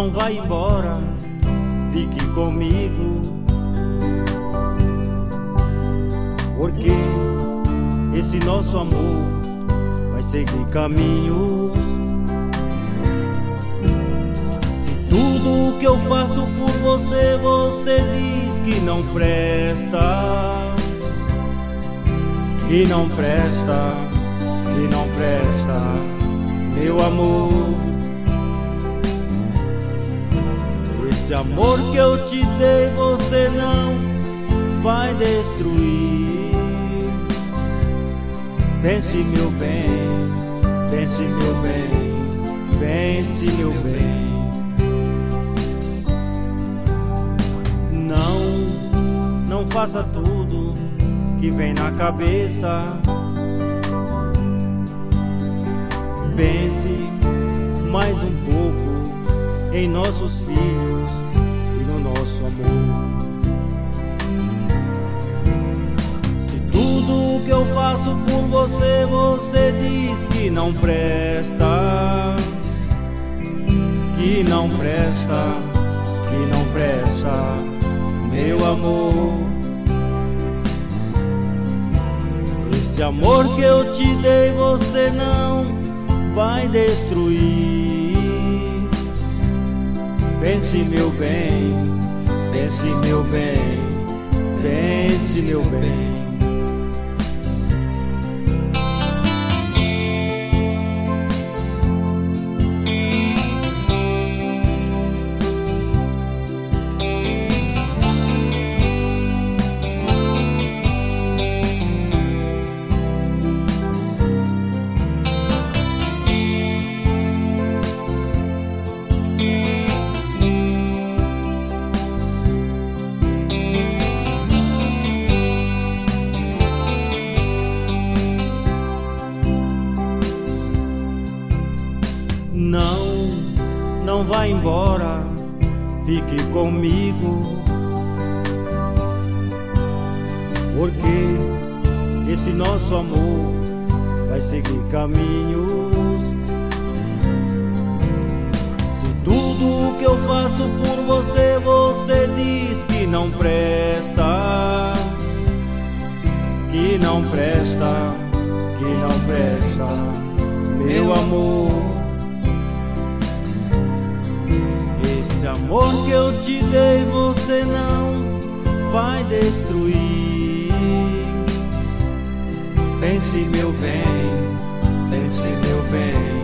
não vai embora, fique comigo, porque esse nosso amor vai seguir caminhos. Se tudo que eu faço por você, você diz que não presta, que não presta, que não presta, meu amor. Esse amor que eu te dei você não vai destruir. Pense, meu bem, pense, meu bem, pense, meu bem. Não faça tudo que vem na cabeça. Pense mais um pouco em nossos filhos e no nosso amor. Se tudo que eu faço por você, você diz que não presta, que não presta, que não presta, meu amor. Esse amor que eu te dei você não vai destruir. Pense, meu bem, pense, meu bem, pense, meu bem. Não vá embora, fique comigo, porque esse nosso amor vai seguir caminhos. Se tudo que eu faço por você, você diz que não presta, que não presta, que não presta, meu amor. Esse amor que eu te dei você não vai destruir. Pense, meu bem, pense, meu bem,